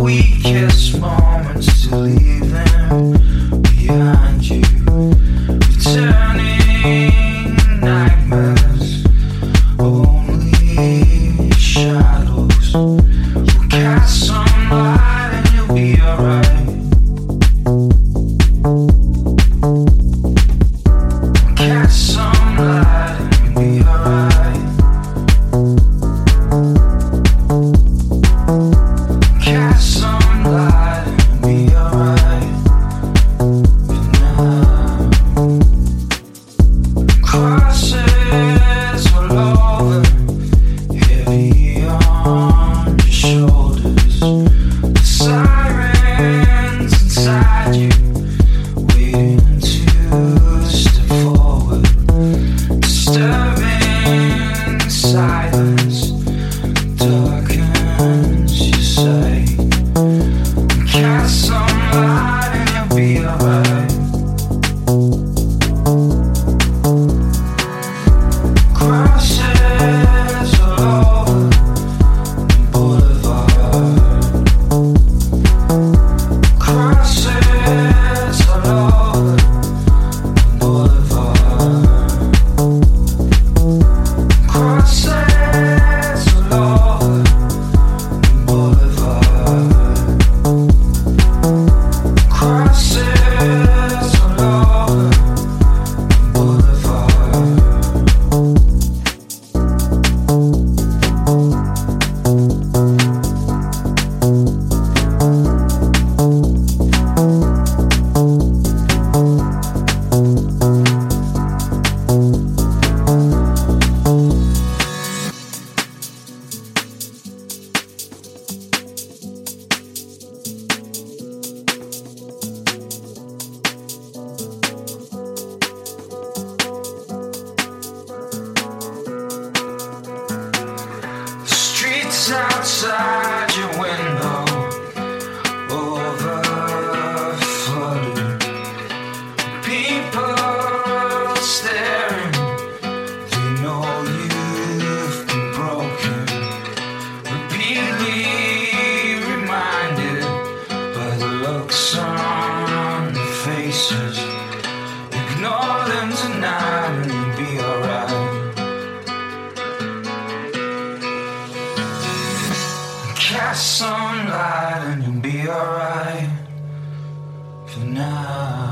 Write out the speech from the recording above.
weakest moments to leave them behind you. Returning nightmares, only shadows. We'll cast some light and you'll be alright. Cast some light and you'll be alright. Cast some light and you'll be alright. For now, crosses all over, heavy on your shoulders. The sirens inside you, waiting to step forward. Disturbing silence darkens your sight. Cast some light and you'll be alright. Crosses all over the boulevard. Crosses all over the boulevard. Crosses all over the boulevard. Crosses all over the boulevard. Streets outside your window, overflowing. People staring, they know you've been broken. Repeatedly reminded by the looks on their faces. Ignore them tonight and you'll be alright. Cast some light and you'll be alright. For now.